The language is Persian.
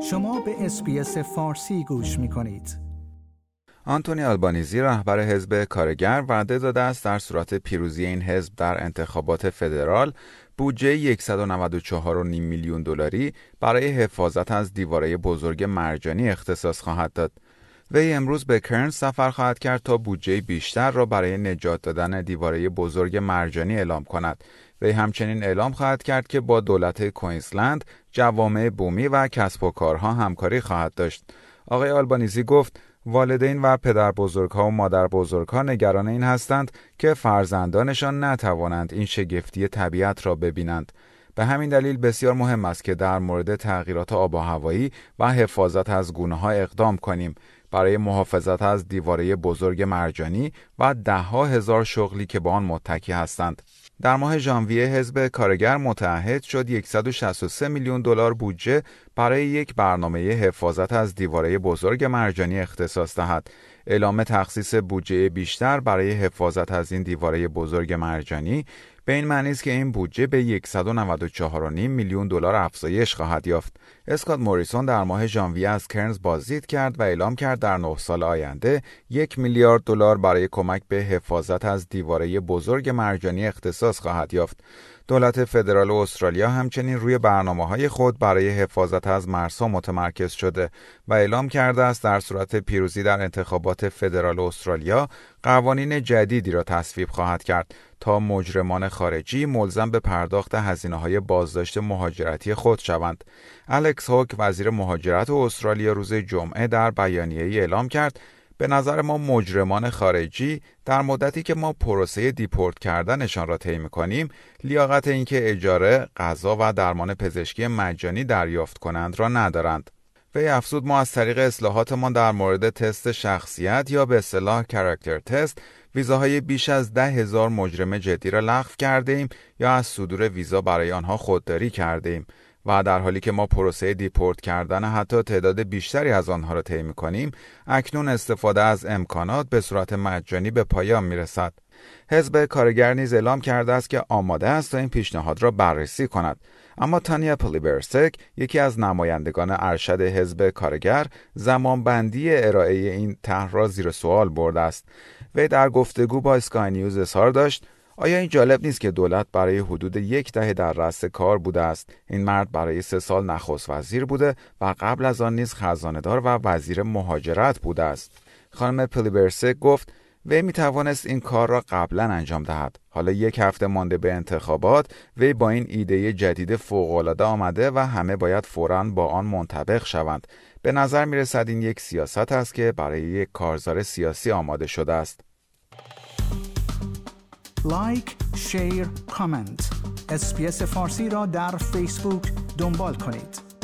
شما به اس‌بی‌اس فارسی گوش می‌کنید. آنتونی آلبانیزی رهبر حزب کارگر وعده داده است در صورت پیروزی این حزب در انتخابات فدرال بودجه 194.5 میلیون دلاری برای حفاظت از دیواره بزرگ مرجانی اختصاص خواهد داد. وی امروز به کرنز سفر خواهد کرد تا بودجه بیشتر را برای نجات دادن دیواره بزرگ مرجانی اعلام کند. وی همچنین اعلام خواهد کرد که با دولت کوئینزلند، جوامع بومی و کسب و کارها همکاری خواهد داشت. آقای آلبانیزی گفت والدین و پدر بزرگها و مادر بزرگها نگران این هستند که فرزندانشان نتوانند این شگفتی طبیعت را ببینند. به همین دلیل بسیار مهم است که در مورد تغییرات آب و هوایی و حفاظت از گونه‌ها اقدام کنیم برای محافظت از دیواره بزرگ مرجانی و ده‌ها هزار شغلی که به آن متکی هستند. در ماه ژانویه حزب کارگر متعهد شد 163 میلیون دلار بودجه برای یک برنامه حفاظت از دیواره بزرگ مرجانی اختصاص دهد. اعلام تخصیص بودجه بیشتر برای حفاظت از این دیواره بزرگ مرجانی به این معنی است که این بودجه به 194.5 میلیون دلار افزایش خواهد یافت. اسکات موریسون در ماه ژانویه از کرنز بازدید کرد و اعلام کرد در 9 سال آینده 1 میلیارد دلار برای کمک به حفاظت از دیواره بزرگ مرجانی اختصاص خواهد یافت. دولت فدرال استرالیا همچنین روی برنامه‌های خود برای حفاظت از مرزها متمرکز شده و اعلام کرده است در صورت پیروزی در انتخابات فدرال استرالیا قوانین جدیدی را تصویب خواهد کرد تا مجرمان خارجی ملزم به پرداخت هزینه‌های بازداشت مهاجرتی خود شوند. الکس هوک وزیر مهاجرت استرالیا روز جمعه در بیانیه‌ای اعلام کرد به نظر ما مجرمان خارجی در مدتی که ما پروسه دیپورت کردنشان را طی می‌کنیم لیاقت اینکه اجاره، غذا و درمان پزشکی مجانی دریافت کنند را ندارند. وی افزود ما از طریق اصلاحاتمان در مورد تست شخصیت یا به اصطلاح کاراکتر تست ویزاهای بیش از 10,000 مجرم جدی را لغو کرده ایم یا از صدور ویزا برای آنها خودداری کرده ایم و در حالی که ما پروسه دیپورت کردن حتی تعداد بیشتری از آنها را طی می‌کنیم، اکنون استفاده از امکانات به صورت مجانی به پایان می‌رسد. حزب کارگر نیز اعلام کرده است که آماده است تا این پیشنهاد را بررسی کند. اما تانیا پلیبرسک، یکی از نمایندگان ارشد حزب کارگر، زمانبندی ارائه این طرح را زیر سوال برده است. وی در گفتگو با اسکای نیوز اظهار داشت: آیا این جالب نیست که دولت برای حدود 1 دهه در رأس کار بوده است؟ این مرد برای 3 سال نخست وزیر بوده و قبل از آن نیز خزانه‌دار و وزیر مهاجرت بوده است. خانم پلیبرسک گفت وی می توانست این کار را قبلا انجام دهد. حالا 1 هفته مانده به انتخابات، وی با این ایده جدید فوق‌العاده آمده و همه باید فوراً با آن منطبق شوند. به نظر می رسد این یک سیاست است که برای یک کارزار سیاسی آماده شده است. لایک، شیر، کامنت. اس‌بی‌اس فارسی را در فیسبوک دنبال کنید.